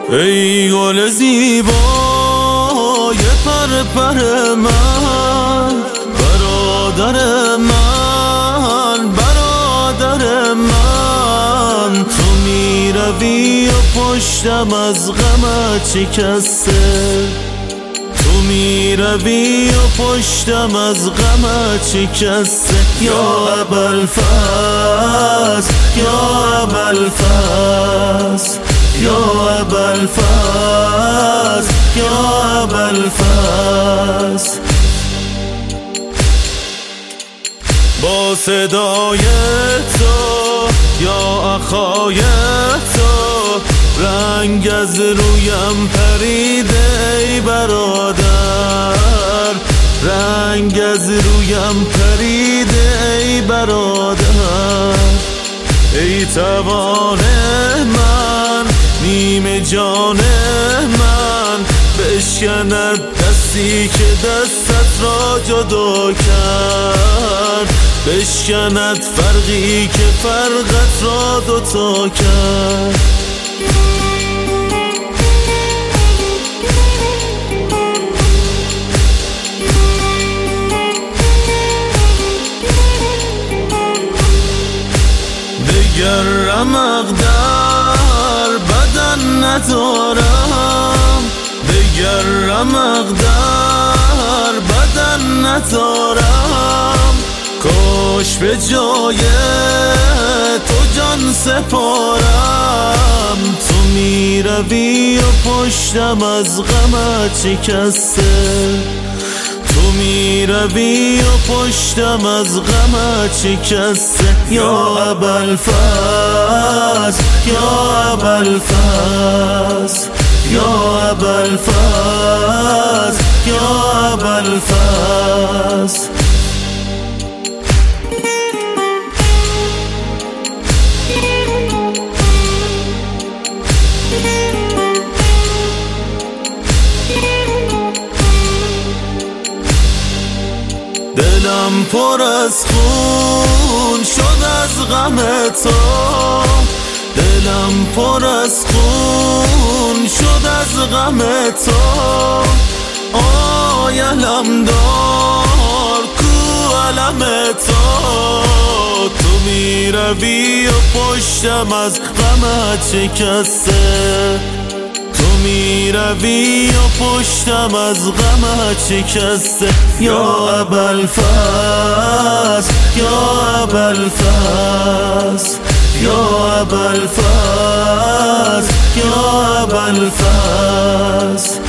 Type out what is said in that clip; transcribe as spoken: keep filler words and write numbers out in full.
ای گل زیبای پرپر من، برادر من، برادر من. تو میروی و پشتم از غمت شکسته، تو میروی و پشتم از غمت شکسته. یا ابوالفضل، یا ابوالفضل، یا ابوالفضل، یا ابوالفضل. با صدای تو یا اخای تو، رنگ از رویم پریده ای برادر، رنگ از رویم پریده ای برادر. ای توان من، نیم جان من، بشکند دستی که دستت را جدا کرد، بشکند فرقی که فرقت را دوتا کرد. دگر رمق در بدن ندارم، دگر رمق در بدن ندارم. کاش به جای تو جان سپارم. تو میروی و پشتم از غمت شکسته، تو میروی و پشتم از غمت شکسته. یا ابوالفضل، یا ابوالفضل، یا ابوالفضل، یا ابوالفضل. دلم پر از خون شد از غم تو، دلم پر از خون شد از غم تو. آی علم دار کو علم تو، تو میروی و پشتم از غمت شکسته، تو میروی و پشتم از غمت شکسته. یا ابوالفضل، یا ابوالفضل، یا ابوالفضل، یا ابوالفضل.